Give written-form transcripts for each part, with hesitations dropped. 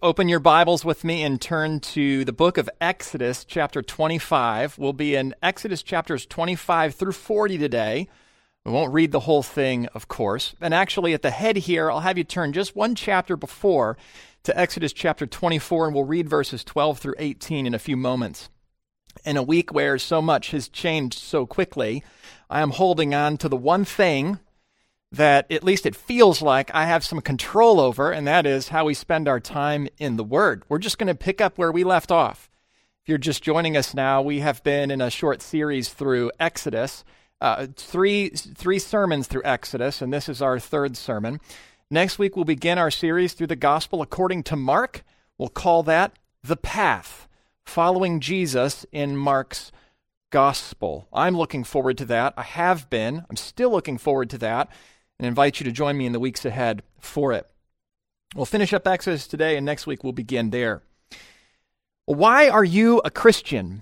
open your Bibles with me and turn to the book of Exodus, chapter 25. We'll be in Exodus chapters 25 through 40 today. We won't read the whole thing, of course. And actually, at the head here, I'll have you turn just one chapter before to Exodus chapter 24, and we'll read verses 12 through 18 in a few moments. In a week where so much has changed so quickly, I am holding on to the one thing that at least it feels like I have some control over, and that is how we spend our time in the Word. We're just going to pick up where we left off. If you're just joining us now, we have been in a short series through Exodus, three sermons through Exodus, and this is our third sermon. Next week, we'll begin our series through the Gospel according to Mark. We'll call that The Path, following Jesus in Mark's Gospel. I'm looking forward to that. I have been. I'm still looking forward to that, and invite you to join me in the weeks ahead for it. We'll finish up Exodus today, and next week we'll begin there. Why are you a Christian?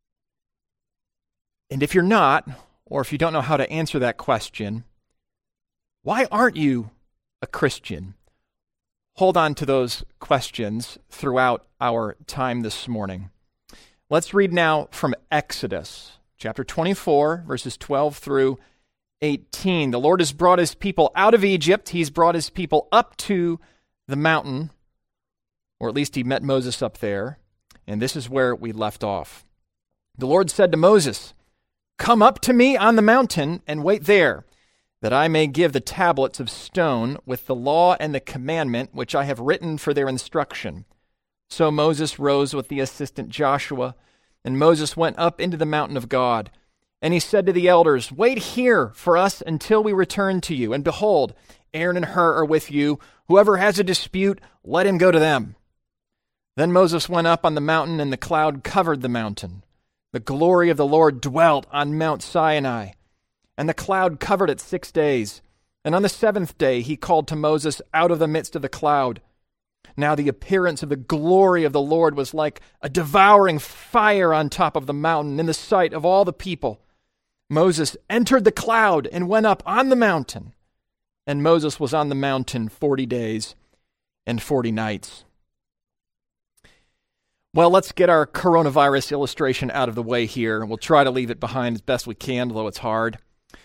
And if you're not, or if you don't know how to answer that question, why aren't you a Christian? Hold on to those questions throughout our time this morning. Let's read now from Exodus, chapter 24, verses 12 through 18. The Lord has brought his people out of Egypt. He's brought his people up to the mountain, or at least he met Moses up there, and this is where we left off. The Lord said to Moses, "Come up to me on the mountain and wait there, that I may give the tablets of stone with the law and the commandment which I have written for their instruction." So Moses rose with the assistant Joshua, and Moses went up into the mountain of God. And he said to the elders, "Wait here for us until we return to you. And behold, Aaron and Hur are with you. Whoever has a dispute, let him go to them." Then Moses went up on the mountain, and the cloud covered the mountain. The glory of the Lord dwelt on Mount Sinai, and the cloud covered it 6 days. And on the seventh day he called to Moses out of the midst of the cloud. Now the appearance of the glory of the Lord was like a devouring fire on top of the mountain in the sight of all the people. Moses entered the cloud and went up on the mountain. And Moses was on the mountain 40 days and 40 nights. Well, let's get our coronavirus illustration out of the way here. We'll try to leave it behind as best we can, although it's hard.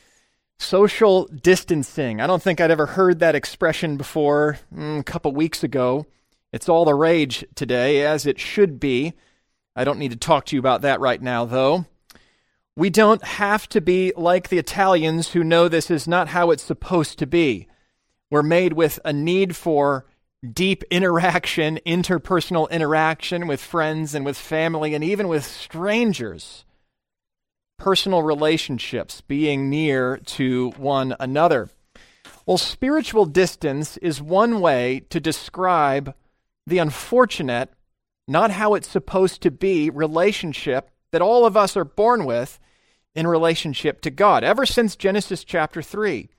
Social distancing. I don't think I'd ever heard that expression before a couple weeks ago. It's all the rage today, as it should be. I don't need to talk to you about that right now, though. We don't have to be like the Italians who know this is not how it's supposed to be. We're made with a need for deep interaction, interpersonal interaction with friends and with family and even with strangers. Personal relationships, being near to one another. Well, spiritual distance is one way to describe the unfortunate, not how it's supposed to be, relationship that all of us are born with in relationship to God. Ever since Genesis chapter 3,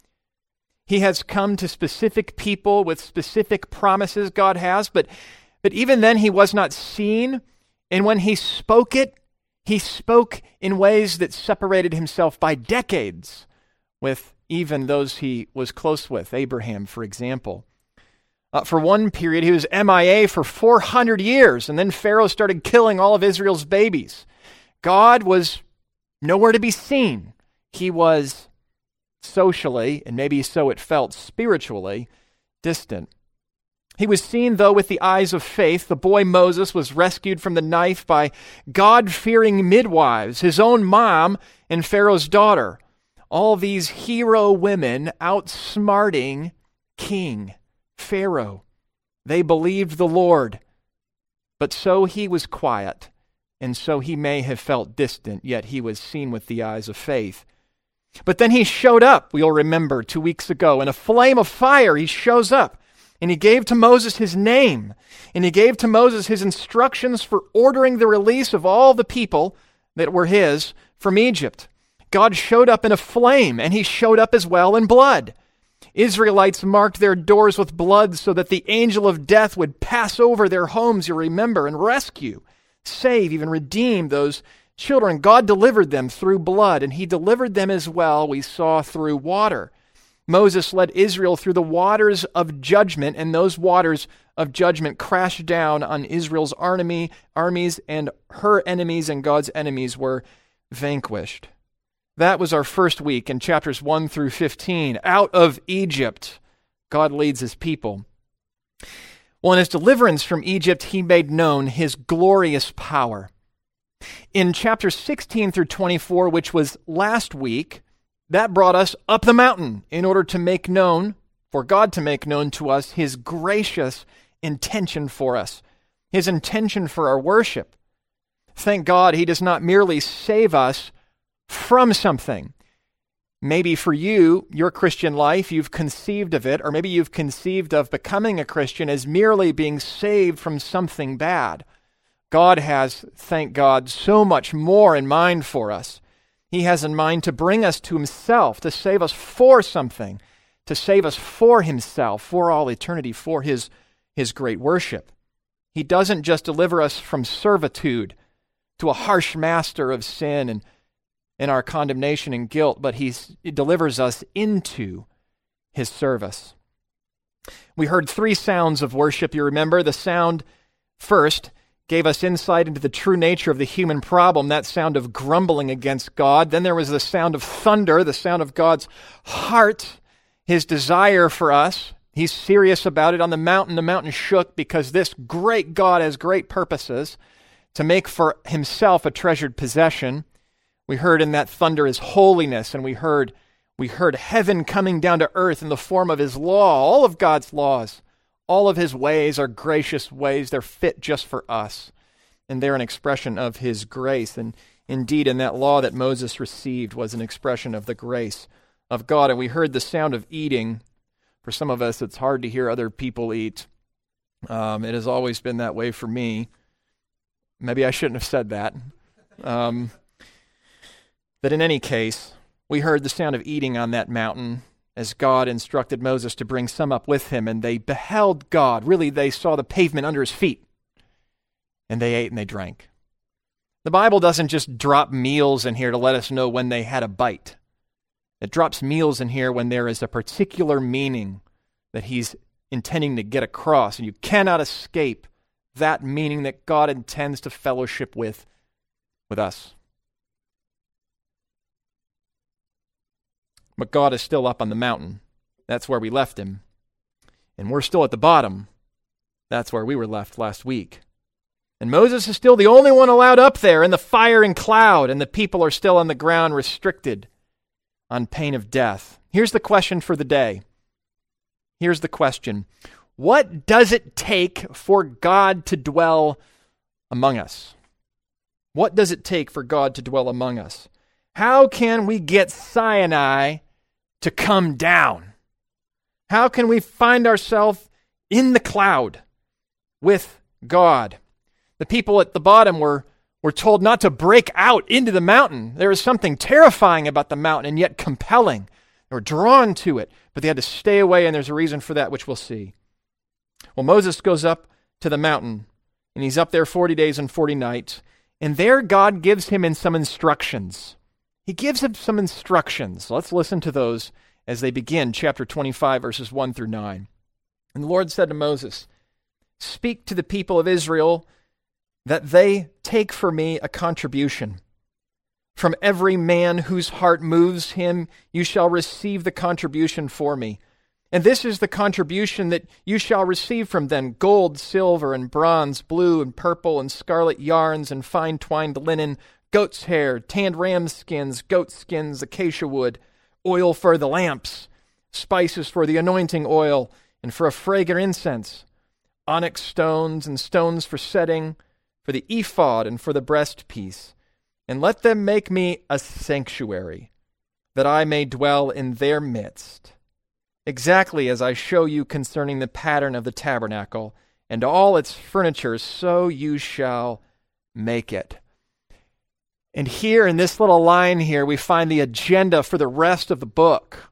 he has come to specific people with specific promises God has, but even then he was not seen, and when he spoke it, he spoke in ways that separated himself by decades with even those he was close with, Abraham, for example. For one period, he was MIA for 400 years, and then Pharaoh started killing all of Israel's babies. God was nowhere to be seen. He was socially, and maybe so it felt spiritually, distant. He was seen, though, with the eyes of faith. The boy Moses was rescued from the knife by God-fearing midwives, his own mom and Pharaoh's daughter. All these hero women outsmarting King Pharaoh. They believed the Lord, but so he was quiet, and so he may have felt distant, yet he was seen with the eyes of faith. But then he showed up, we'll remember, 2 weeks ago, in a flame of fire. He shows up. And he gave to Moses his name, and he gave to Moses his instructions for ordering the release of all the people that were his from Egypt. God showed up in a flame, and he showed up as well in blood. Israelites marked their doors with blood so that the angel of death would pass over their homes, you remember, and rescue, save, even redeem those children. God delivered them through blood, and he delivered them as well, we saw, through water. Moses led Israel through the waters of judgment, and those waters of judgment crashed down on Israel's armies, and her enemies and God's enemies were vanquished. That was our first week in chapters 1 through 15. Out of Egypt, God leads his people. Well, in his deliverance from Egypt, he made known his glorious power. In chapters 16 through 24, which was last week, that brought us up the mountain in order to make known, for God to make known to us, his gracious intention for us, his intention for our worship. Thank God he does not merely save us from something. Maybe for you, your Christian life, you've conceived of it, or maybe you've conceived of becoming a Christian as merely being saved from something bad. God has, thank God, so much more in mind for us. He has in mind to bring us to himself, to save us for something, to save us for himself, for all eternity, for his great worship. He doesn't just deliver us from servitude to a harsh master of sin and our condemnation and guilt, but he delivers us into his service. We heard 3 sounds of worship, you remember. The sound first gave us insight into the true nature of the human problem, that sound of grumbling against God. Then there was the sound of thunder, the sound of God's heart, his desire for us. He's serious about it. On the mountain shook because this great God has great purposes to make for himself a treasured possession. We heard in that thunder his holiness, and we heard heaven coming down to earth in the form of his law, all of God's laws. All of his ways are gracious ways. They're fit just for us. And they're an expression of his grace. And indeed, in that law that Moses received was an expression of the grace of God. And we heard the sound of eating. For some of us, it's hard to hear other people eat. It has always been that way for me. Maybe I shouldn't have said that. But in any case, we heard the sound of eating on that mountain as God instructed Moses to bring some up with him, and they beheld God. Really, they saw the pavement under his feet, and they ate and they drank. The Bible doesn't just drop meals in here to let us know when they had a bite. It drops meals in here when there is a particular meaning that he's intending to get across, and you cannot escape that meaning that God intends to fellowship with us. But God is still up on the mountain. That's where we left him. And we're still at the bottom. That's where we were left last week. And Moses is still the only one allowed up there in the fire and cloud, and the people are still on the ground restricted on pain of death. Here's the question for the day. Here's the question. What does it take for God to dwell among us? What does it take for God to dwell among us? How can we get Sinai to come down? How can we find ourselves in the cloud with God? The people at the bottom were told not to break out into the mountain. There is something terrifying about the mountain and yet compelling. They were drawn to it, but they had to stay away, and there's a reason for that, which we'll see. Well, Moses goes up to the mountain, and he's up there 40 days and 40 nights, and there God gives him some instructions. He gives him some instructions. Let's listen to those as they begin, chapter 25, verses 1 through 9. And the Lord said to Moses, "Speak to the people of Israel that they take for me a contribution. From every man whose heart moves him, you shall receive the contribution for me. And this is the contribution that you shall receive from them: gold, silver, and bronze, blue and purple, and scarlet yarns, and fine twined linen, goat's hair, tanned ram skins, goat skins, acacia wood, oil for the lamps, spices for the anointing oil, and for a fragrant incense, onyx stones and stones for setting, for the ephod and for the breastpiece. And let them make me a sanctuary, that I may dwell in their midst, exactly as I show you concerning the pattern of the tabernacle, and all its furniture, so you shall make it." And here in this little line here, we find the agenda for the rest of the book.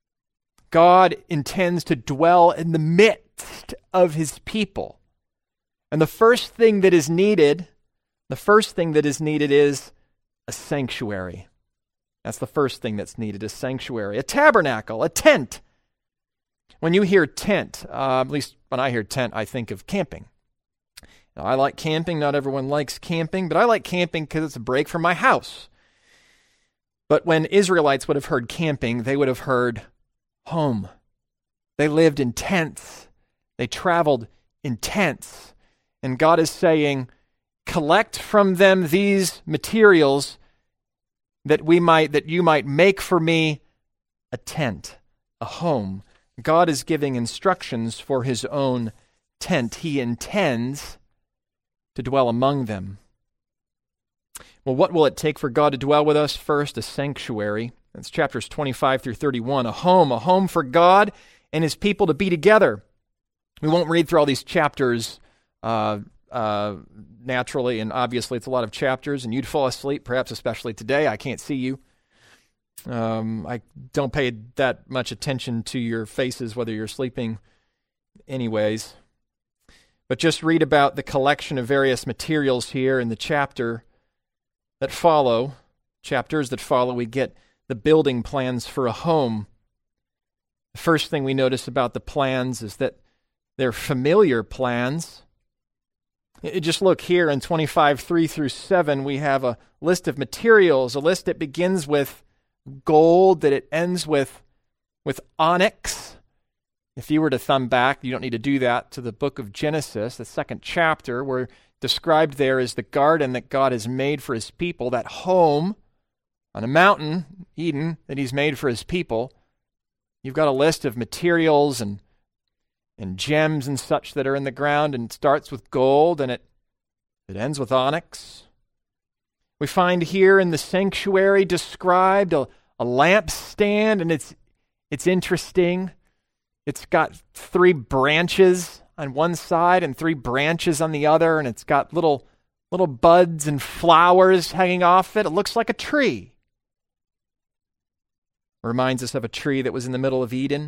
God intends to dwell in the midst of his people. And the first thing that is needed is a sanctuary. That's the first thing that's needed, a sanctuary, a tabernacle, a tent. When you hear tent, at least when I hear tent, I think of camping. Now, I like camping. Not everyone likes camping, but I like camping because it's a break from my house. But when Israelites would have heard camping, they would have heard home. They lived in tents. They traveled in tents. And God is saying, collect from them these materials that you might make for me a tent, a home. God is giving instructions for his own tent. He intends to dwell among them. Well, what will it take for God to dwell with us? First, a sanctuary. That's chapters 25 through 31. A home for God and his people to be together. We won't read through all these chapters naturally, and obviously it's a lot of chapters, and you'd fall asleep, perhaps especially today. I can't see you. I don't pay that much attention to your faces, whether you're sleeping anyways. But just read about the collection of various materials here in the chapters that follow. We get the building plans for a home. The first thing we notice about the plans is that they're familiar plans. Just look here in 25:3-7, we have a list of materials, a list that begins with gold, that it ends with onyx. If you were to thumb back, you don't need to do that, to the book of Genesis, the second chapter, where described there is the garden that God has made for his people, that home on a mountain, Eden, that he's made for his people. You've got a list of materials and gems and such that are in the ground, and it starts with gold and it ends with onyx. We find here in the sanctuary described a lampstand, and it's interesting. It's got 3 branches on one side and 3 branches on the other, and it's got little buds and flowers hanging off it. It looks like a tree. Reminds us of a tree that was in the middle of Eden.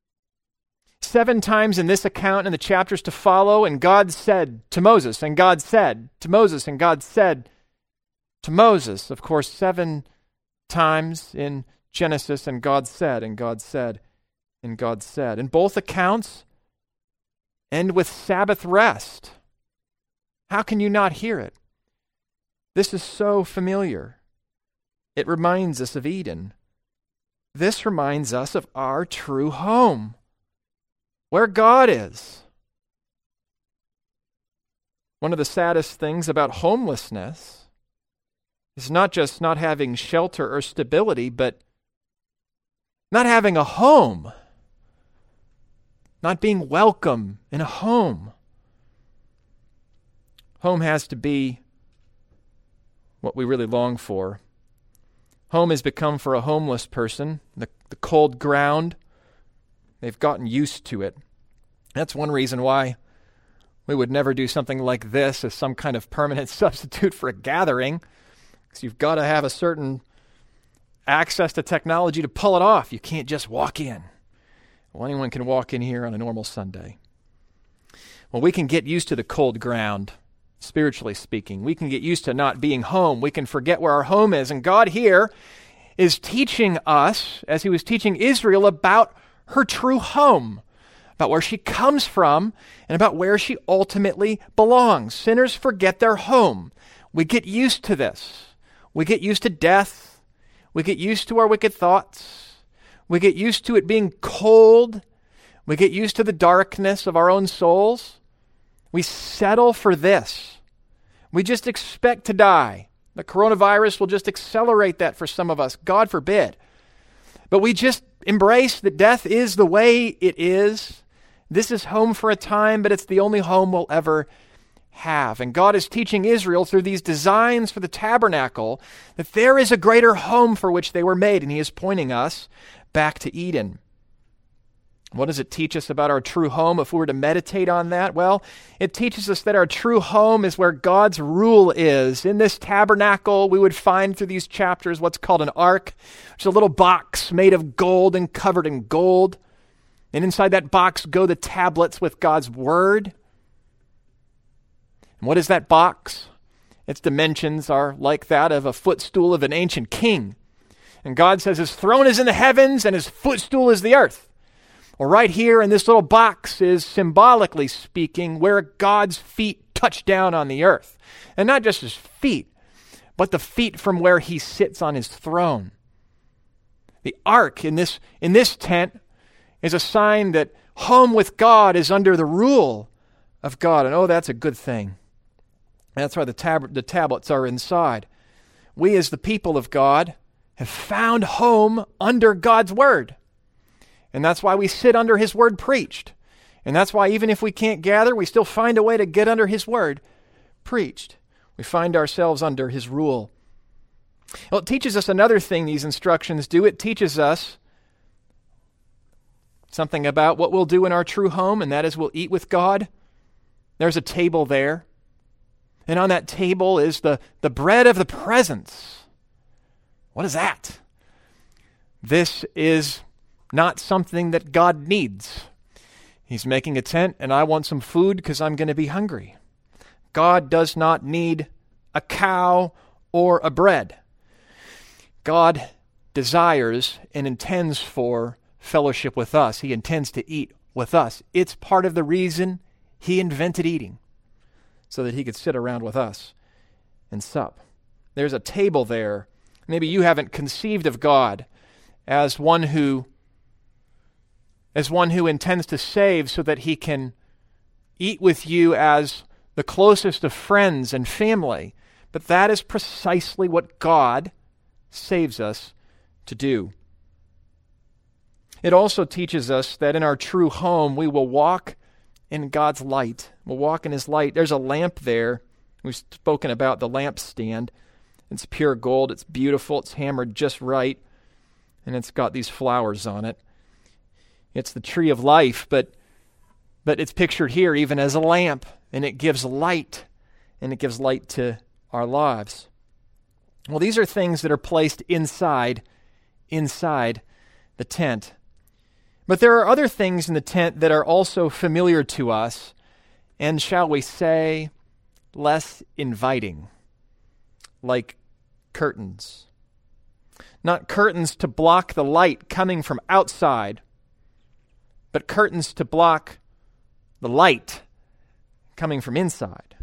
7 times in this account in the chapters to follow, and God said to Moses, and God said to Moses, and God said to Moses. Of course, 7 times in Genesis, and God said, and God said, and God said. And both accounts end with Sabbath rest. How can you not hear it? This is so familiar. It reminds us of Eden. This reminds us of our true home, where God is. One of the saddest things about homelessness is not just not having shelter or stability, but not having a home, not being welcome in a home. Home has to be what we really long for. Home has become, for a homeless person, the cold ground. They've gotten used to it. That's one reason why we would never do something like this as some kind of permanent substitute for a gathering, because you've got to have a certain access to technology to pull it off. You can't just walk in. Well, anyone can walk in here on a normal Sunday. Well, we can get used to the cold ground, spiritually speaking. We can get used to not being home. We can forget where our home is. And God here is teaching us, as he was teaching Israel, about her true home, about where she comes from, and about where she ultimately belongs. Sinners forget their home. We get used to this. We get used to death. We get used to our wicked thoughts. We get used to it being cold. We get used to the darkness of our own souls. We settle for this. We just expect to die. The coronavirus will just accelerate that for some of us. God forbid. But we just embrace that death is the way it is. This is home for a time, but it's the only home we'll ever have. And God is teaching Israel through these designs for the tabernacle that there is a greater home for which they were made, and he is pointing us back to Eden. What does it teach us about our true home if we were to meditate on that? Well, it teaches us that our true home is where God's rule is. In this tabernacle, we would find through these chapters what's called an ark, which is a little box made of gold and covered in gold. And inside that box go the tablets with God's word. And what is that box? Its dimensions are like that of a footstool of an ancient king. And God says his throne is in the heavens and his footstool is the earth. Well, right here in this little box is, symbolically speaking, where God's feet touch down on the earth. And not just his feet, but the feet from where he sits on his throne. The ark in this tent is a sign that home with God is under the rule of God. And that's a good thing. That's why the tablets are inside. We as the people of God have found home under God's word. And that's why we sit under his word preached. And that's why even if we can't gather, we still find a way to get under his word preached. We find ourselves under his rule. Well, it teaches us another thing these instructions do. It teaches us something about what we'll do in our true home, and that is we'll eat with God. There's a table there. And on that table is the bread of the presence. What is that? This is not something that God needs. He's making a tent, and I want some food because I'm going to be hungry. God does not need a cow or a bread. God desires and intends for fellowship with us. He intends to eat with us. It's part of the reason he invented eating, so that he could sit around with us and sup. There's a table there. Maybe you haven't conceived of God as one who intends to save so that he can eat with you as the closest of friends and family. But that is precisely what God saves us to do. It also teaches us that in our true home, we will walk in God's light. We'll walk in his light. There's a lamp there. We've spoken about the lampstand. It's pure gold. It's beautiful. It's hammered just right. And it's got these flowers on it. It's the tree of life, but it's pictured here even as a lamp. And it gives light. And it gives light to our lives. Well, these are things that are placed inside the tent. But there are other things in the tent that are also familiar to us, and shall we say, less inviting, like curtains. Not curtains to block the light coming from outside, but curtains to block the light coming from inside.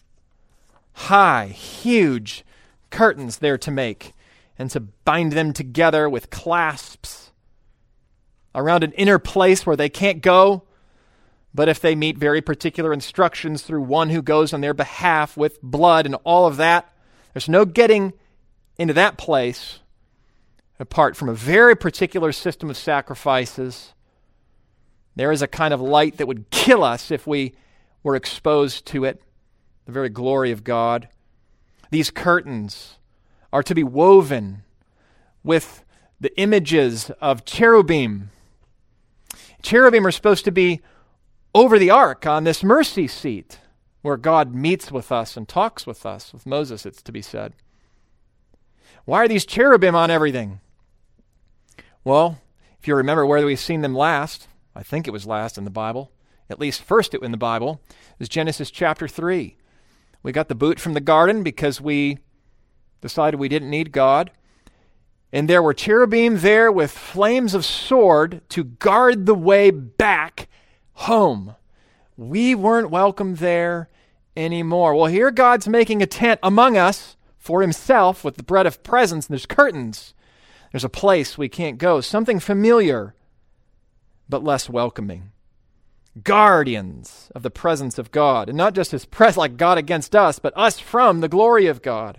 High, huge curtains there to make, and to bind them together with clasps around an inner place where they can't go, but if they meet very particular instructions through one who goes on their behalf with blood and all of that, there's no getting into that place apart from a very particular system of sacrifices. There is a kind of light that would kill us if we were exposed to it, the very glory of God. These curtains are to be woven with the images of cherubim. Cherubim are supposed to be over the ark on this mercy seat where God meets with us and talks with us. With Moses, it's to be said. Why are these cherubim on everything? Well, if you remember where we've seen them last, I think it was last in the Bible, at least first in the Bible, is Genesis chapter 3. We got the boot from the garden because we decided we didn't need God. And there were cherubim there with flames of sword to guard the way back home. We weren't welcome there anymore. Well, here God's making a tent among us for himself with the bread of presence, and there's curtains. There's a place we can't go, something familiar, but less welcoming. Guardians of the presence of God, and not just his presence like God against us, but us from the glory of God.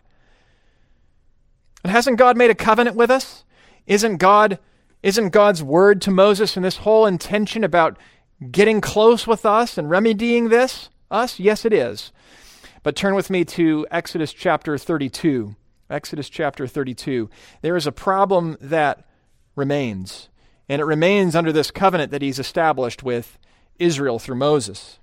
And hasn't God made a covenant with us? Isn't God's word to Moses and this whole intention about getting close with us and remedying this? Us? Yes, it is. But turn with me to Exodus chapter 32. Exodus chapter 32. There is a problem that remains, and it remains under this covenant that he's established with Israel through Moses.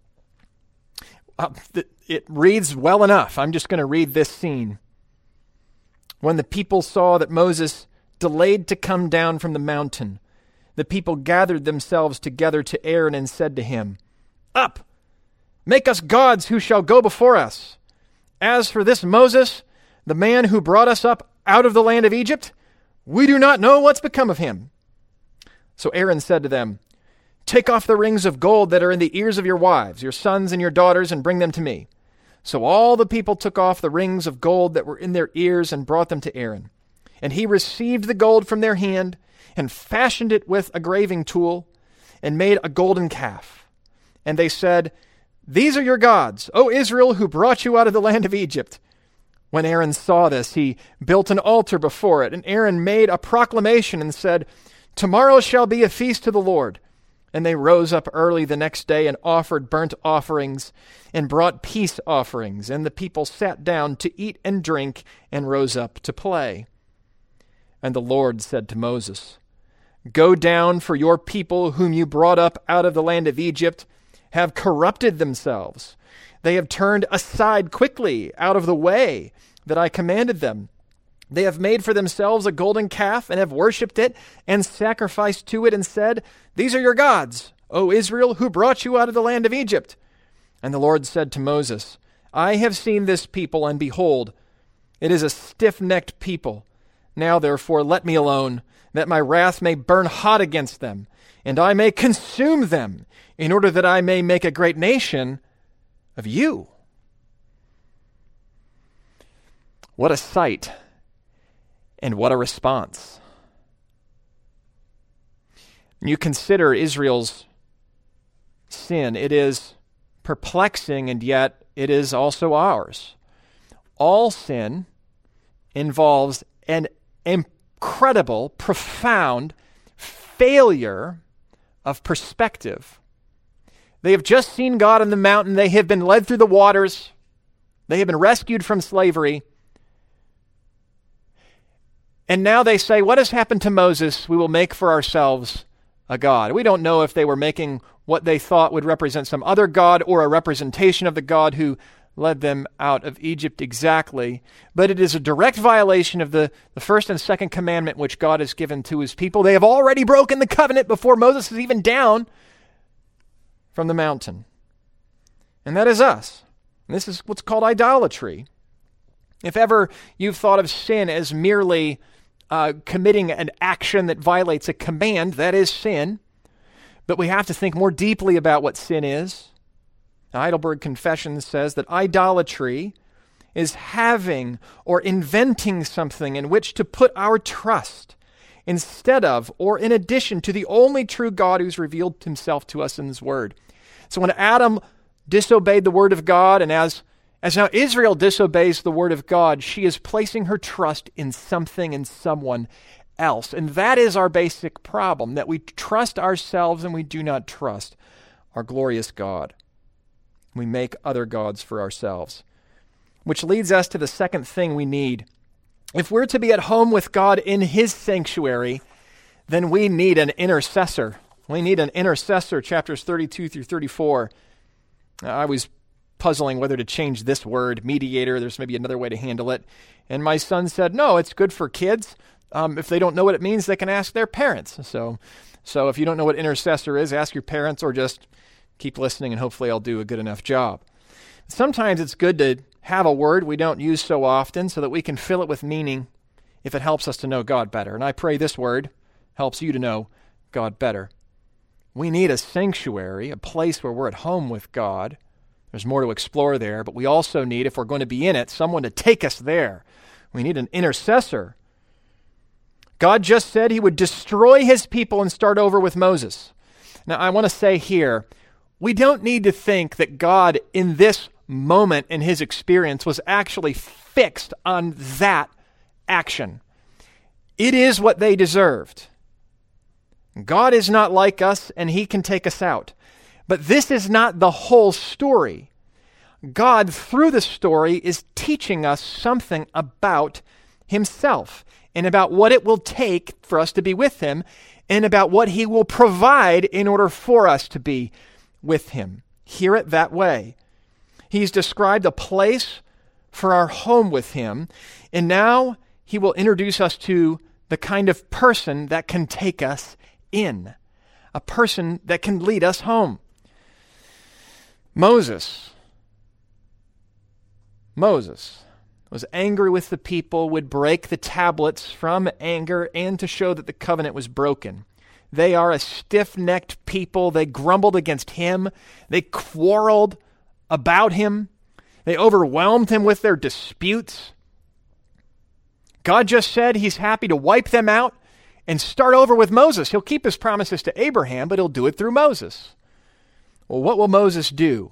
It reads well enough. I'm just going to read this scene. When the people saw that Moses delayed to come down from the mountain, the people gathered themselves together to Aaron and said to him, "Up, make us gods who shall go before us. As for this Moses, the man who brought us up out of the land of Egypt, We do not know what's become of him." So Aaron said to them, "Take off the rings of gold that are in the ears of your wives, your sons and your daughters, and bring them to me." So all the people took off the rings of gold that were in their ears and brought them to Aaron. And he received the gold from their hand and fashioned it with a graving tool and made a golden calf. And they said, "These are your gods, O Israel, who brought you out of the land of Egypt." When Aaron saw this, he built an altar before it, and Aaron made a proclamation and said, "Tomorrow shall be a feast to the Lord." And they rose up early the next day and offered burnt offerings and brought peace offerings. And the people sat down to eat and drink and rose up to play. And the Lord said to Moses, "Go down, for your people whom you brought up out of the land of Egypt have corrupted themselves. They have turned aside quickly out of the way that I commanded them. They have made for themselves a golden calf and have worshipped it and sacrificed to it and said, 'These are your gods, O Israel, who brought you out of the land of Egypt.' And the Lord said to Moses, 'I have seen this people, and behold, it is a stiff-necked people. Now therefore let me alone, that my wrath may burn hot against them, and I may consume them, in order that I may make a great nation of you.'" What a sight, and what a response. When you consider Israel's sin, it is perplexing, and yet it is also ours. All sin involves an incredible, profound failure of perspective. They have just seen God on the mountain. They have been led through the waters. They have been rescued from slavery. And now they say, "What has happened to Moses? We will make for ourselves a god." We don't know if they were making what they thought would represent some other god or a representation of the God who led them out of Egypt exactly. But it is a direct violation of the first and second commandment which God has given to his people. They have already broken the covenant before Moses is even down from the mountain. And that is us. And this is what's called idolatry. If ever you've thought of sin as merely committing an action that violates a command, that is sin. But we have to think more deeply about what sin is. The Heidelberg Confession says that idolatry is having or inventing something in which to put our trust instead of or in addition to the only true God who's revealed himself to us in his word. So when Adam disobeyed the word of God, and as now Israel disobeys the word of God, she is placing her trust in something and someone else. And that is our basic problem, that we trust ourselves and we do not trust our glorious God. We make other gods for ourselves. Which leads us to the second thing we need. If we're to be at home with God in his sanctuary, then we need an intercessor. We need an intercessor, chapters 32 through 34. I was puzzling whether to change this word, mediator. There's maybe another way to handle it. And my son said, no, it's good for kids. If they don't know what it means, they can ask their parents. So if you don't know what intercessor is, ask your parents or just keep listening and hopefully I'll do a good enough job. Sometimes it's good to have a word we don't use so often so that we can fill it with meaning if it helps us to know God better. And I pray this word helps you to know God better. We need a sanctuary, a place where we're at home with God. There's more to explore there, but we also need, if we're going to be in it, someone to take us there. We need an intercessor. God just said he would destroy his people and start over with Moses. Now, I want to say here, we don't need to think that God in this moment in his experience was actually fixed on that action. It is what they deserved. God is not like us, and he can take us out. But this is not the whole story. God, through the story, is teaching us something about himself and about what it will take for us to be with him and about what he will provide in order for us to be with him. Hear it that way. He's described a place for our home with him, and now he will introduce us to the kind of person that can take us in, a person that can lead us home. Moses. was angry with the people, would break the tablets from anger and to show that the covenant was broken. They are a stiff-necked people. They grumbled against him. They quarreled about him. They overwhelmed him with their disputes. God just said he's happy to wipe them out and start over with Moses. He'll keep his promises to Abraham, but he'll do it through Moses. Well, what will Moses do?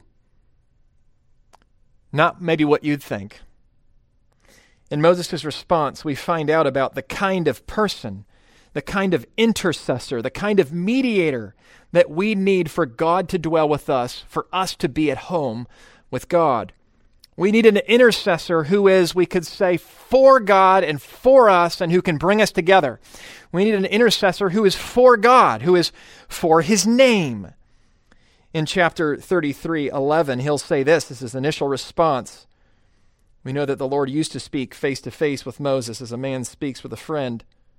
Not maybe what you'd think. In Moses' response, we find out about the kind of person, the kind of intercessor, the kind of mediator that we need for God to dwell with us, for us to be at home with God. We need an intercessor who is, we could say, for God and for us and who can bring us together. We need an intercessor who is for God, who is for his name. In chapter 33:11, he'll say this is his initial response. We know that the Lord used to speak face to face with Moses as a man speaks with a friend.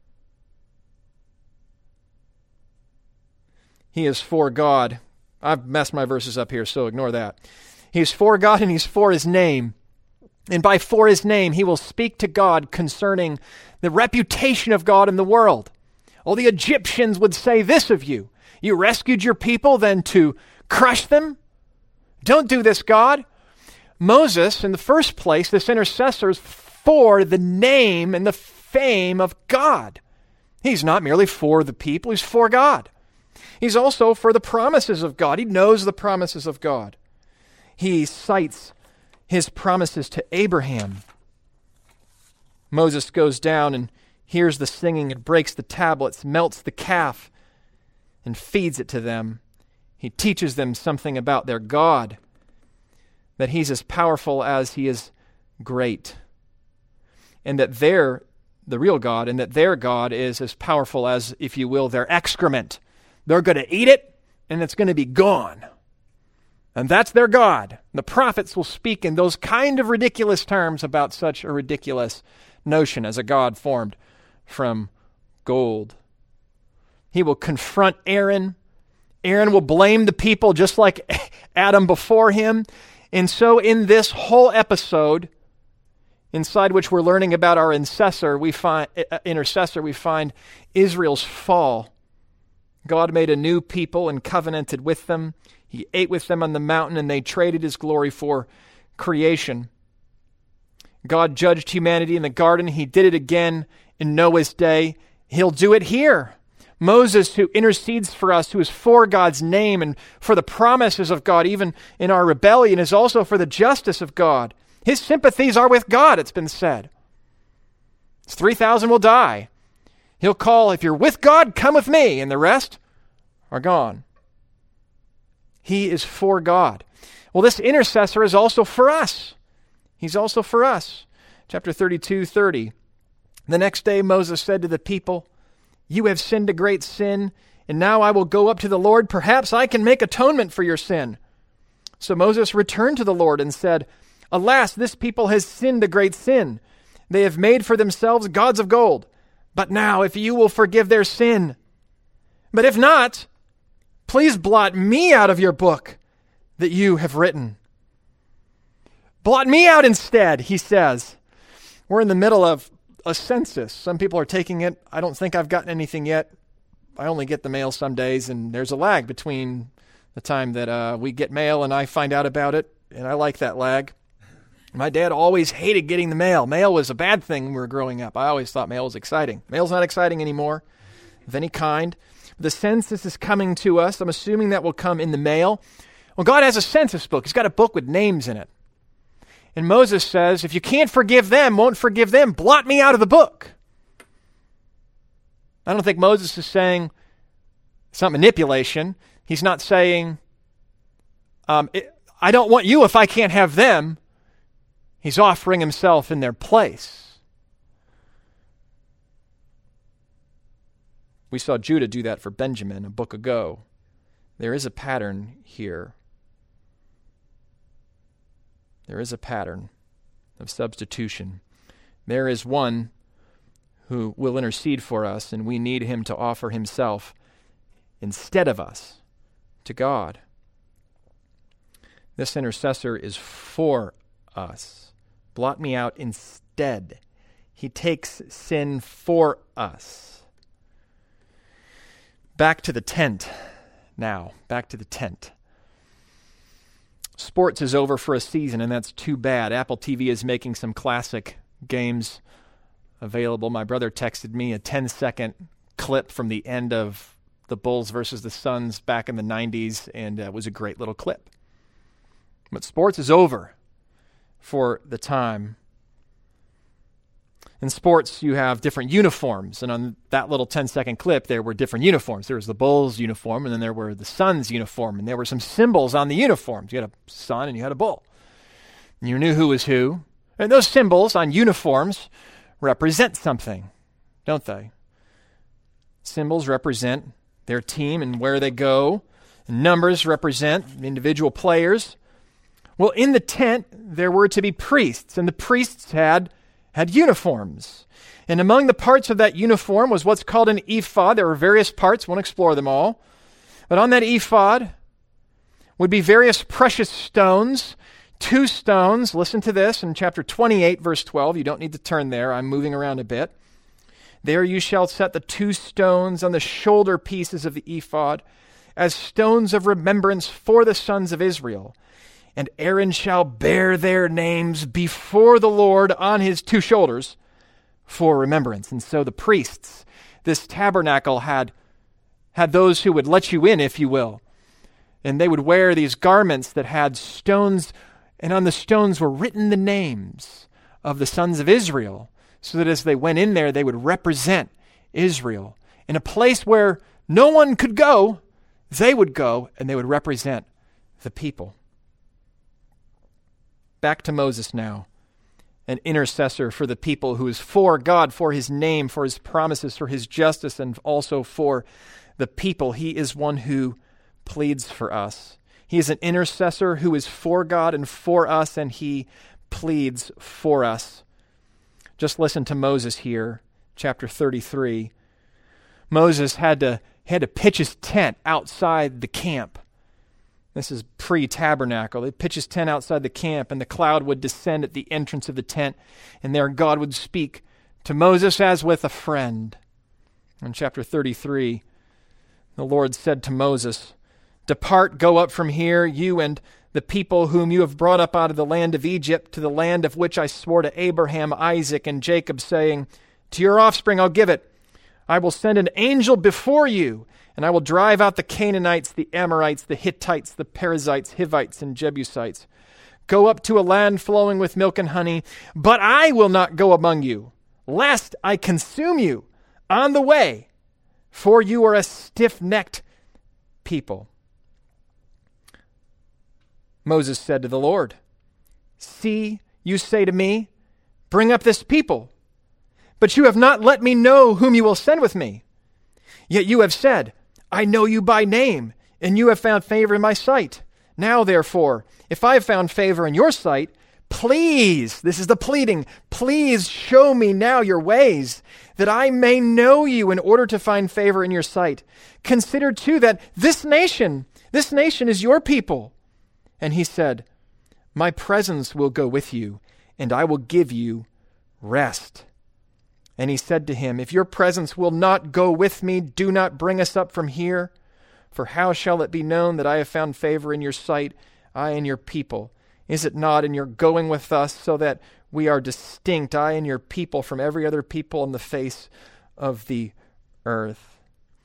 He is for God. I've messed my verses up here, so ignore that. He's for God and he's for his name. And by for his name, he will speak to God concerning the reputation of God in the world. All the Egyptians would say this of you. You rescued your people, then to crush them? Don't do this, God. Moses, in the first place, this intercessor is for the name and the fame of God. He's not merely for the people, he's for God. He's also for the promises of God. He knows the promises of God. He cites his promises to Abraham. Moses goes down and hears the singing and breaks the tablets, melts the calf, and feeds it to them. He teaches them something about their God, that he's as powerful as he is great, and that they're the real God, and that their God is as powerful as, if you will, their excrement. They're going to eat it, and it's going to be gone. And that's their God. The prophets will speak in those kind of ridiculous terms about such a ridiculous notion as a God formed from gold. He will confront Aaron. Aaron will blame the people just like Adam before him. And so in this whole episode, inside which we're learning about our intercessor, we find Israel's fall. God made a new people and covenanted with them. He ate with them on the mountain, and they traded his glory for creation. God judged humanity in the garden. He did it again in Noah's day. He'll do it here. Moses, who intercedes for us, who is for God's name and for the promises of God, even in our rebellion, is also for the justice of God. His sympathies are with God, it's been said. 3,000 will die. He'll call, if you're with God, come with me, and the rest are gone. He is for God. Well, this intercessor is also for us. He's also for us. Chapter 32:30. The next day Moses said to the people, "You have sinned a great sin, and now I will go up to the Lord. Perhaps I can make atonement for your sin." So Moses returned to the Lord and said, "Alas, this people has sinned a great sin. They have made for themselves gods of gold. But now, if you will forgive their sin. But if not, please blot me out of your book that you have written." Blot me out instead, he says. We're in the middle of a census. Some people are taking it. I don't think I've gotten anything yet. I only get the mail some days, and there's a lag between the time that we get mail and I find out about it, and I like that lag. My dad always hated getting the mail. Mail was a bad thing when we were growing up. I always thought mail was exciting. Mail's not exciting anymore of any kind. The census is coming to us. I'm assuming that will come in the mail. Well, God has a census book. He's got a book with names in it. And Moses says, if you can't forgive them, won't forgive them, blot me out of the book. I don't think Moses is saying, it's not manipulation. He's not saying, I don't want you if I can't have them. He's offering himself in their place. We saw Judah do that for Benjamin a book ago. There is a pattern here. There is a pattern of substitution. There is one who will intercede for us, and we need him to offer himself instead of us to God. This intercessor is for us, blot me out instead. He takes sin for us. Back to the tent now. Back to the tent. Sports is over for a season, and that's too bad. Apple TV is making some classic games available. My brother texted me a 10-second clip from the end of the Bulls versus the Suns back in the 90s, and it was a great little clip. But sports is over for the time. In sports, you have different uniforms, and on that little 10-second clip, there were different uniforms. There was the Bulls uniform, and then there were the Suns uniform, and there were some symbols on the uniforms. You had a sun and you had a bull. And you knew who was who. And those symbols on uniforms represent something, don't they? Symbols represent their team and where they go. And numbers represent individual players. Well, in the tent, there were to be priests, and the priests had uniforms. And among the parts of that uniform was what's called an ephod. There were various parts, won't explore them all. But on that ephod would be various precious stones, 2 stones. Listen to this in chapter 28, verse 12. You don't need to turn there. I'm moving around a bit. There you shall set the 2 stones on the shoulder pieces of the ephod as stones of remembrance for the sons of Israel. And Aaron shall bear their names before the Lord on his 2 shoulders for remembrance. And so the priests, this tabernacle had those who would let you in, if you will. And they would wear these garments that had stones, and on the stones were written the names of the sons of Israel, so that as they went in there, they would represent Israel. In a place where no one could go, they would go, and they would represent the people. Back to Moses now, an intercessor for the people who is for God, for his name, for his promises, for his justice, and also for the people. He is one who pleads for us. He is an intercessor who is for God and for us, and he pleads for us. Just listen to Moses here, chapter 33. Moses had to pitch his tent outside the camp. This is pre-tabernacle. They'd pitch his tent outside the camp, and the cloud would descend at the entrance of the tent, and there God would speak to Moses as with a friend. In chapter 33, the Lord said to Moses, "Depart, go up from here, you and the people whom you have brought up out of the land of Egypt, to the land of which I swore to Abraham, Isaac, and Jacob, saying, to your offspring I'll give it. I will send an angel before you, and I will drive out the Canaanites, the Amorites, the Hittites, the Perizzites, Hivites, and Jebusites. Go up to a land flowing with milk and honey, but I will not go among you, lest I consume you on the way, for you are a stiff-necked people." Moses said to the Lord, "See, you say to me, bring up this people, but you have not let me know whom you will send with me. Yet you have said, I know you by name, and you have found favor in my sight. Now, therefore, if I have found favor in your sight, please," this is the pleading, "please show me now your ways, that I may know you in order to find favor in your sight. Consider too that this nation is your people." And he said, "My presence will go with you, and I will give you rest." And he said to him, "If your presence will not go with me, do not bring us up from here. For how shall it be known that I have found favor in your sight, I and your people? Is it not in your going with us, so that we are distinct, I and your people, from every other people on the face of the earth?"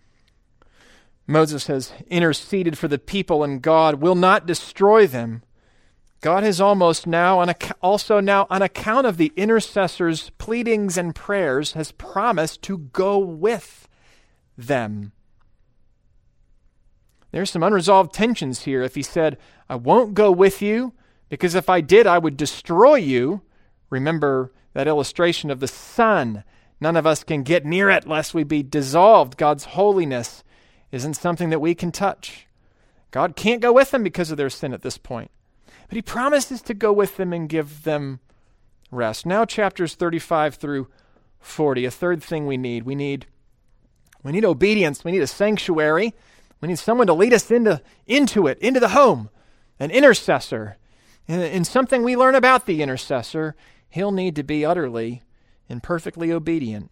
Moses has interceded for the people, and God will not destroy them. God has also now, on account of the intercessors' pleadings and prayers, has promised to go with them. There's some unresolved tensions here. If he said, "I won't go with you, because if I did, I would destroy you." Remember that illustration of the sun. None of us can get near it lest we be dissolved. God's holiness isn't something that we can touch. God can't go with them because of their sin at this point. But he promises to go with them and give them rest. Now chapters 35 through 40, a third thing we need. We need obedience. We need a sanctuary. We need someone to lead us into the home, an intercessor. And something we learn about the intercessor he'll need to be utterly and perfectly obedient.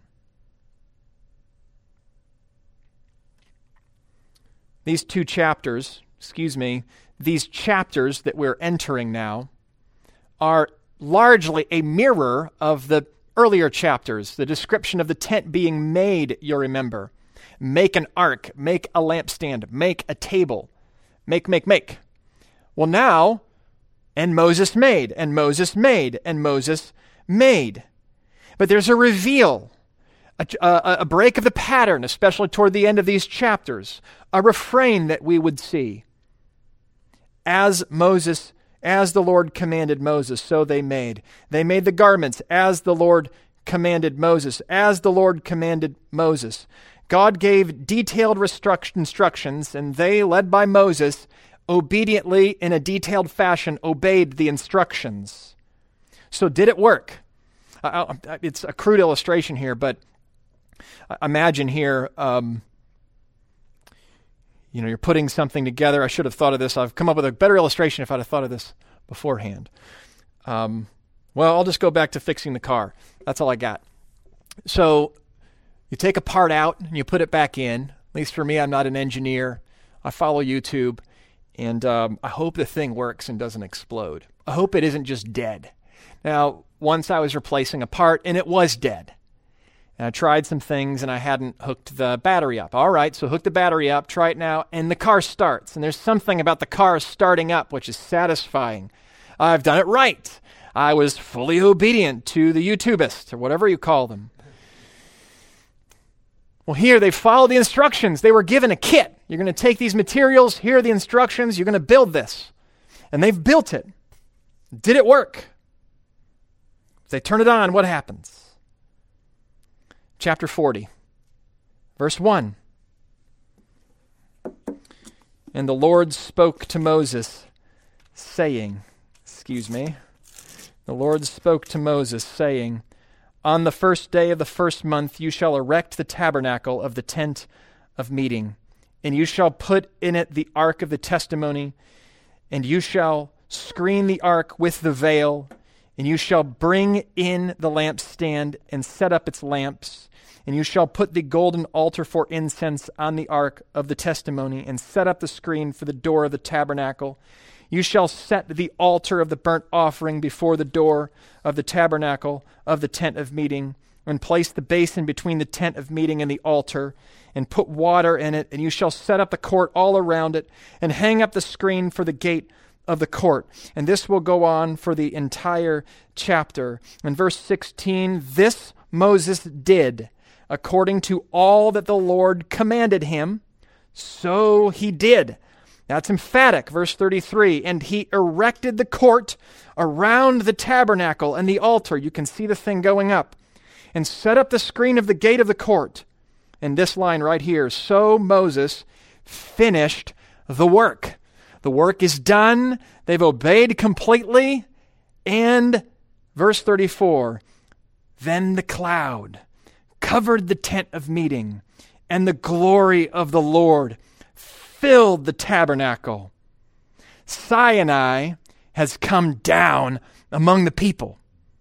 These chapters that we're entering now are largely a mirror of the earlier chapters, the description of the tent being made, you'll remember. Make an ark, make a lampstand, make a table, make. Well now, and Moses made, and Moses made, and Moses made. But there's a reveal, a break of the pattern, especially toward the end of these chapters, a refrain that we would see. As the Lord commanded Moses, so they made. They made the garments as the Lord commanded Moses, as the Lord commanded Moses. God gave detailed instructions, and they, led by Moses, obediently, in a detailed fashion, obeyed the instructions. So did it work? It's a crude illustration here, but imagine here, you're putting something together. I should have thought of this. I've come up with a better illustration if I'd have thought of this beforehand. Well, I'll just go back to fixing the car. That's all I got. So you take a part out and you put it back in. At least for me, I'm not an engineer. I follow YouTube, and I hope the thing works and doesn't explode. I hope it isn't just dead. Now, once I was replacing a part, and it was dead. And I tried some things, and I hadn't hooked the battery up. All right, so hook the battery up, try it now, and the car starts. And there's something about the car starting up which is satisfying. I've done it right. I was fully obedient to the YouTubist, or whatever you call them. Well, here they followed the instructions. They were given a kit. You're going to take these materials. Here are the instructions. You're going to build this. And they've built it. Did it work? If they turn it on, what happens? Chapter 40, verse 1. And the Lord spoke to Moses, saying, the Lord spoke to Moses, saying, on the first day of the first month you shall erect the tabernacle of the tent of meeting, and you shall put in it the ark of the testimony, and you shall screen the ark with the veil, and you shall bring in the lampstand and set up its lamps, and you shall put the golden altar for incense on the ark of the testimony, and set up the screen for the door of the tabernacle. You shall set the altar of the burnt offering before the door of the tabernacle of the tent of meeting, and place the basin between the tent of meeting and the altar, and put water in it, and you shall set up the court all around it, and hang up the screen for the gate of the court. And this will go on for the entire chapter. In verse 16, this Moses did, according to all that the Lord commanded him, so he did. That's emphatic. Verse 33, and he erected the court around the tabernacle and the altar. You can see the thing going up. And set up the screen of the gate of the court. And this line right here, so Moses finished the work. The work is done. They've obeyed completely. And verse 34, then the cloud covered the tent of meeting, and the glory of the Lord filled the tabernacle. Sinai has come down among the people.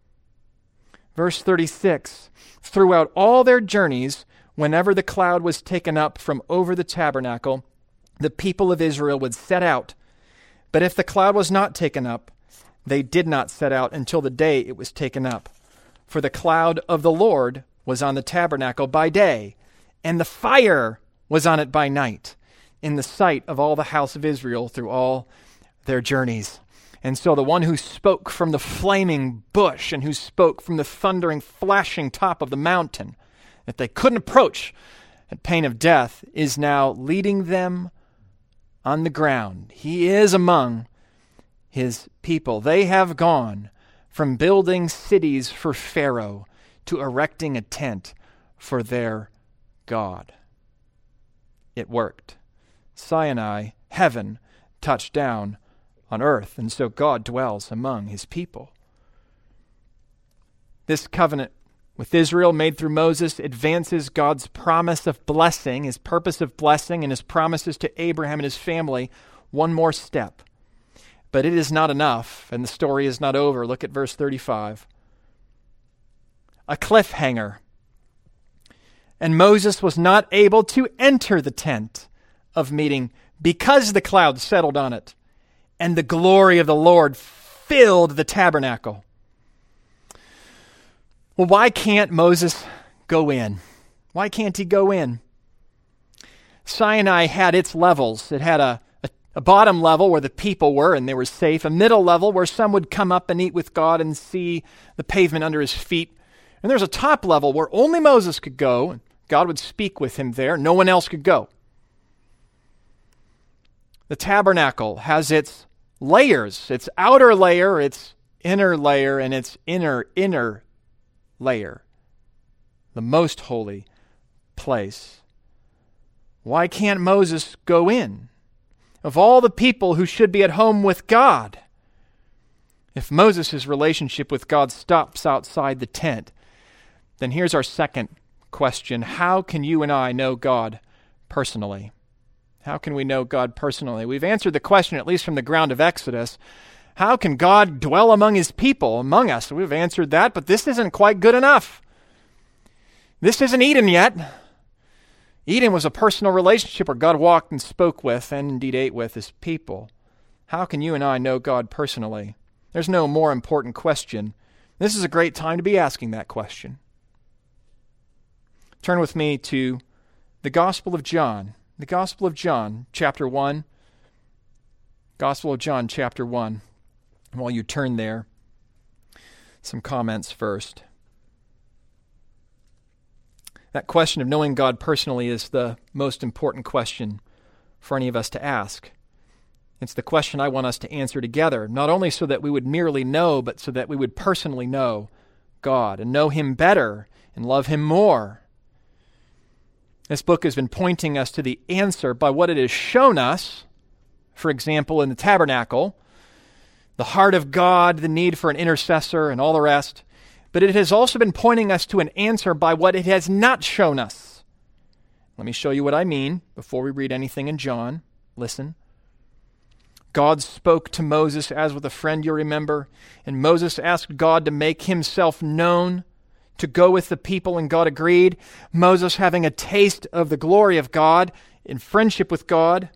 Verse 36, throughout all their journeys, whenever the cloud was taken up from over the tabernacle, the people of Israel would set out. But if the cloud was not taken up, they did not set out until the day it was taken up. For the cloud of the Lord was on the tabernacle by day, and the fire was on it by night, in the sight of all the house of Israel through all their journeys. And so the one who spoke from the flaming bush and who spoke from the thundering, flashing top of the mountain that they couldn't approach at pain of death is now leading them on the ground. He is among his people. They have gone from building cities for Pharaoh to erecting a tent for their God. It worked. Sinai, heaven, touched down on earth, and so God dwells among his people. This covenant with Israel made through Moses advances God's promise of blessing, his purpose of blessing, and his promises to Abraham and his family one more step. But it is not enough, and the story is not over. Look at verse 35. a cliffhanger. And Moses was not able to enter the tent of meeting because the cloud settled on it, and the glory of the Lord filled the tabernacle. Well, why can't Moses go in? Why can't he go in? Sinai had its levels. It had a bottom level where the people were and they were safe, a middle level where some would come up and eat with God and see the pavement under his feet. And there's a top level where only Moses could go, and God would speak with him there. No one else could go. The tabernacle has its layers, its outer layer, its inner layer, and its inner layer, the most holy place. Why can't Moses go in? Of all the people who should be at home with God, if Moses' relationship with God stops outside the tent, then here's our second question. How can you and I know God personally? How can we know God personally? We've answered the question, at least from the ground of Exodus. How can God dwell among his people, among us? We've answered that, but this isn't quite good enough. This isn't Eden yet. Eden was a personal relationship where God walked and spoke with and indeed ate with his people. How can you and I know God personally? There's no more important question. This is a great time to be asking that question. Turn with me to the Gospel of John. The Gospel of John, chapter 1. Gospel of John, chapter 1. While you turn there, some comments first. That question of knowing God personally is the most important question for any of us to ask. It's the question I want us to answer together, not only so that we would merely know, but so that we would personally know God and know him better and love him more. This book has been pointing us to the answer by what it has shown us, for example, in the tabernacle, the heart of God, the need for an intercessor, and all the rest. But it has also been pointing us to an answer by what it has not shown us. Let me show you what I mean before we read anything in John. Listen. God spoke to Moses as with a friend, you remember, and Moses asked God to make himself known, to go with the people, and God agreed. Moses, having a taste of the glory of God, in friendship with God,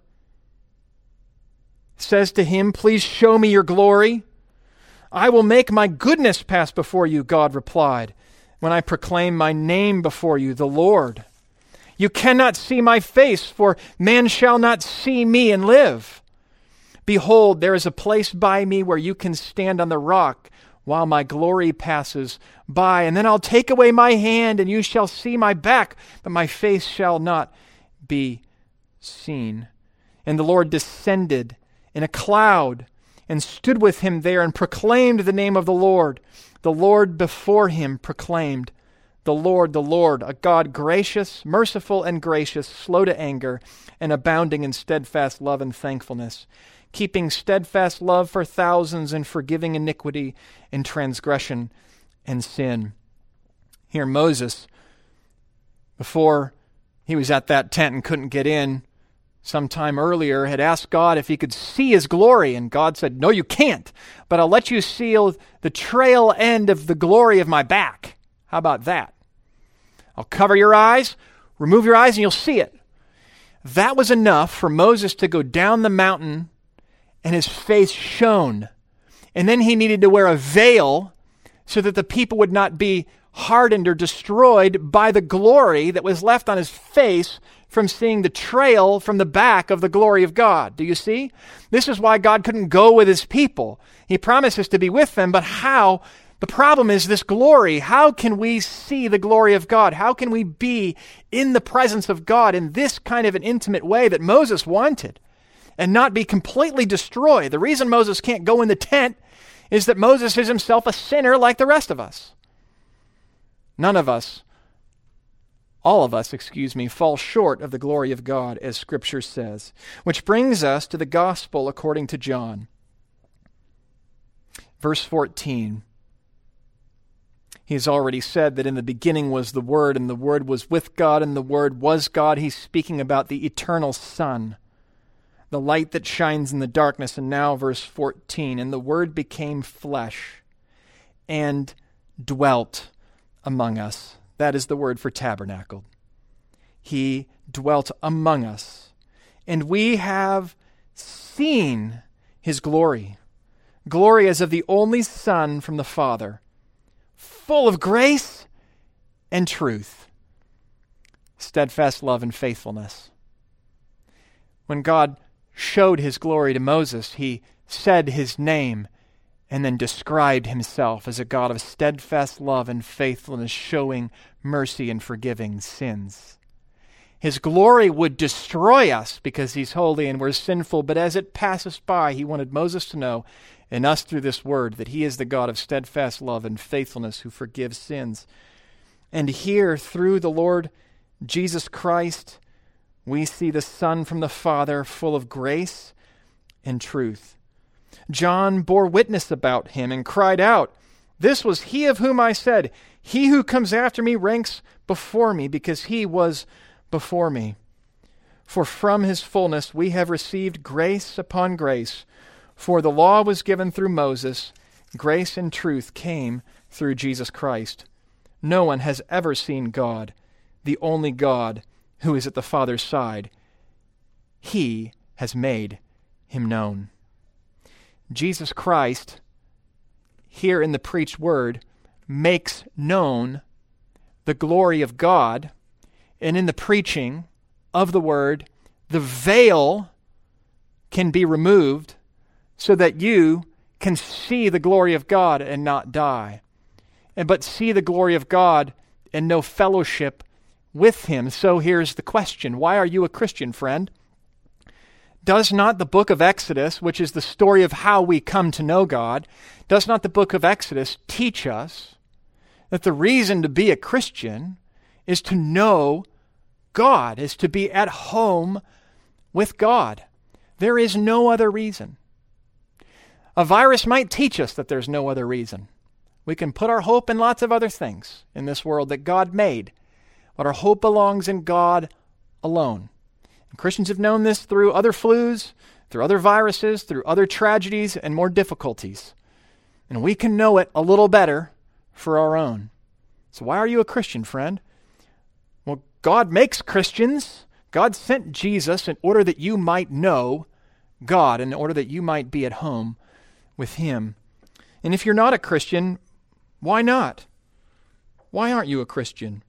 says to him, "Please show me your glory." "I will make my goodness pass before you," God replied, "when I proclaim my name before you, the Lord. You cannot see my face, for man shall not see me and live. Behold, there is a place by me where you can stand on the rock while my glory passes by. And then I'll take away my hand, and you shall see my back, but my face shall not be seen." And the Lord descended in a cloud and stood with him there and proclaimed the name of the Lord. The Lord before him proclaimed, the Lord, a God gracious, merciful and gracious, slow to anger, and abounding in steadfast love and thankfulness, keeping steadfast love for thousands and forgiving iniquity and transgression and sin. Here Moses, before he was at that tent and couldn't get in, sometime earlier had asked God if he could see his glory, and God said, "No, you can't, but I'll let you see the trail end of the glory of my back." How about that? I'll cover your eyes, remove your eyes, and you'll see it. That was enough for Moses to go down the mountain, and his face shone. And then he needed to wear a veil so that the people would not be hardened or destroyed by the glory that was left on his face from seeing the trail from the back of the glory of God. Do you see? This is why God couldn't go with his people. He promises to be with them, but how? The problem is this glory. How can we see the glory of God? How can we be in the presence of God in this kind of an intimate way that Moses wanted and not be completely destroyed? The reason Moses can't go in the tent is that Moses is himself a sinner like the rest of us. None of us, all of us, fall short of the glory of God, as Scripture says. Which brings us to the Gospel according to John. Verse 14. He has already said that in the beginning was the Word, and the Word was with God, and the Word was God. He's speaking about the eternal Son, the light that shines in the darkness. And now verse 14, "And the Word became flesh and dwelt among us. That is the word for tabernacled. He dwelt among us, and we have seen his glory. Glory as of the only Son from the Father, full of grace and truth, steadfast love and faithfulness. When God showed his glory to Moses, he said his name and then described himself as a God of steadfast love and faithfulness, showing mercy and forgiving sins. His glory would destroy us because he's holy and we're sinful, but as it passes by, he wanted Moses to know, and us through this word, that he is the God of steadfast love and faithfulness who forgives sins. And here, through the Lord Jesus Christ, we see the Son from the Father, full of grace and truth. John bore witness about him and cried out, "This was he of whom I said, 'He who comes after me ranks before me, because he was before me.' For from his fullness we have received grace upon grace. For the law was given through Moses, grace and truth came through Jesus Christ. No one has ever seen God, the only God who is at the Father's side. He has made him known." Jesus Christ, here in the preached word, makes known the glory of God, and in the preaching of the word, the veil can be removed so that you can see the glory of God and not die, but see the glory of God and know fellowship with him. So here's the question: why are you a Christian, friend? Does not the book of Exodus, which is the story of how we come to know God, does not the book of Exodus teach us that the reason to be a Christian is to know God, is to be at home with God? There is no other reason. A virus might teach us that there's no other reason. We can put our hope in lots of other things in this world that God made, but our hope belongs in God alone. And Christians have known this through other flus, through other viruses, through other tragedies and more difficulties. And we can know it a little better for our own. So why are you a Christian, friend? Well, God makes Christians. God sent Jesus in order that you might know God, in order that you might be at home with him. And if you're not a Christian, why not? Why aren't you a Christian?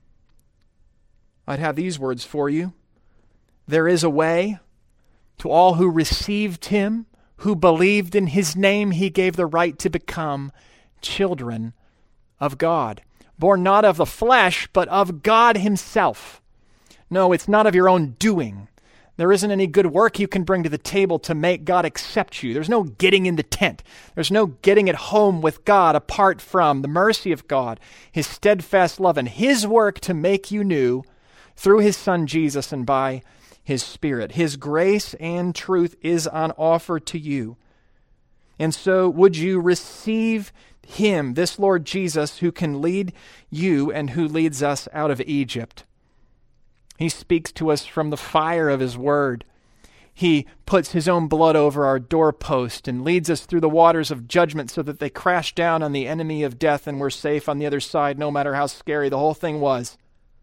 I'd have these words for you. There is a way. To all who received him, who believed in his name, he gave the right to become children of God. Born not of the flesh, but of God himself. No, it's not of your own doing. There isn't any good work you can bring to the table to make God accept you. There's no getting in the tent. There's no getting at home with God apart from the mercy of God, his steadfast love, and his work to make you new through his Son Jesus and by his Spirit. His grace and truth is on offer to you. And so would you receive him, this Lord Jesus, who can lead you and who leads us out of Egypt? He speaks to us from the fire of his word. He puts his own blood over our doorpost and leads us through the waters of judgment so that they crash down on the enemy of death and we're safe on the other side, no matter how scary the whole thing was.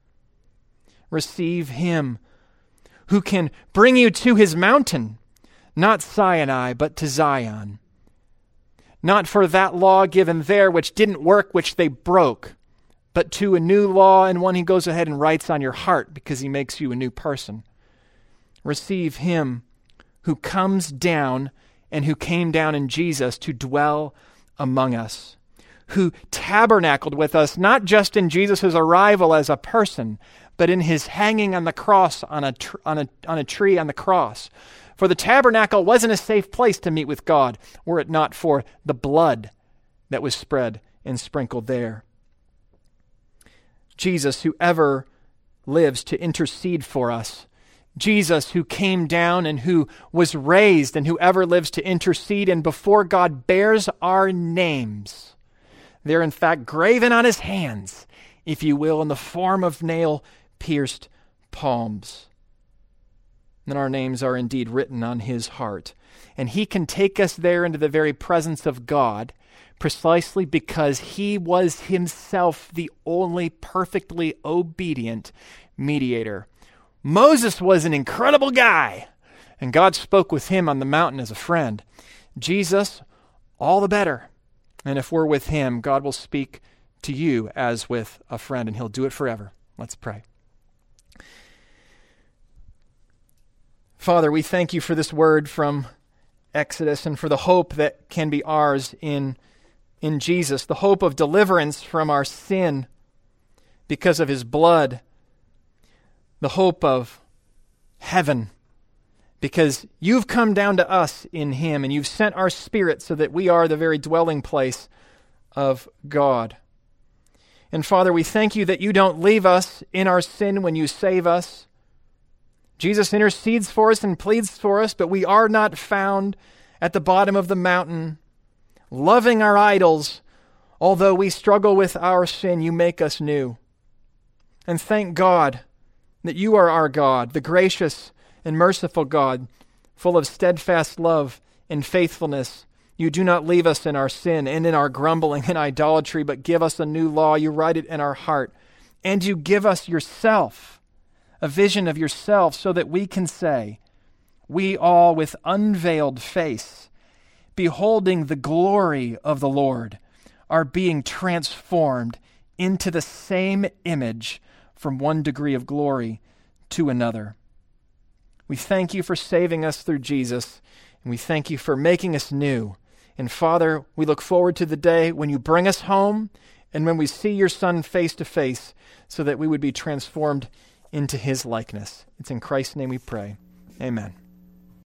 Receive him, who can bring you to his mountain, not Sinai, but to Zion. Not for that law given there which didn't work, which they broke, but to a new law and one he goes ahead and writes on your heart because he makes you a new person. Receive him who comes down and who came down in Jesus to dwell among us, who tabernacled with us, not just in Jesus' arrival as a person, but in his hanging on the cross, on a tree on the cross. For the tabernacle wasn't a safe place to meet with God, were it not for the blood that was spread and sprinkled there. Jesus, who ever lives to intercede for us. Jesus, who came down and who was raised and who ever lives to intercede, and before God bears our names. They're in fact graven on his hands, if you will, in the form of nail-pierced palms. And our names are indeed written on his heart. And he can take us there into the very presence of God, precisely because he was himself the only perfectly obedient mediator. Moses was an incredible guy, and God spoke with him on the mountain as a friend. Jesus, all the better. And if we're with him, God will speak to you as with a friend, and he'll do it forever. Let's pray. Father, we thank you for this word from Exodus and for the hope that can be ours in Jesus, the hope of deliverance from our sin because of his blood, the hope of heaven because you've come down to us in him and you've sent our Spirit so that we are the very dwelling place of God. And Father, we thank you that you don't leave us in our sin when you save us. Jesus intercedes for us and pleads for us, but we are not found at the bottom of the mountain, loving our idols. Although we struggle with our sin, you make us new. And thank God that you are our God, the gracious and merciful God, full of steadfast love and faithfulness. You do not leave us in our sin and in our grumbling and idolatry, but give us a new law. You write it in our heart. And you give us yourself, a vision of yourself, so that we can say, we all with unveiled face, beholding the glory of the Lord, are being transformed into the same image from one degree of glory to another. We thank you for saving us through Jesus, and we thank you for making us new. And Father, we look forward to the day when you bring us home and when we see your Son face to face, so that we would be transformed into his likeness. It's in Christ's name we pray. Amen.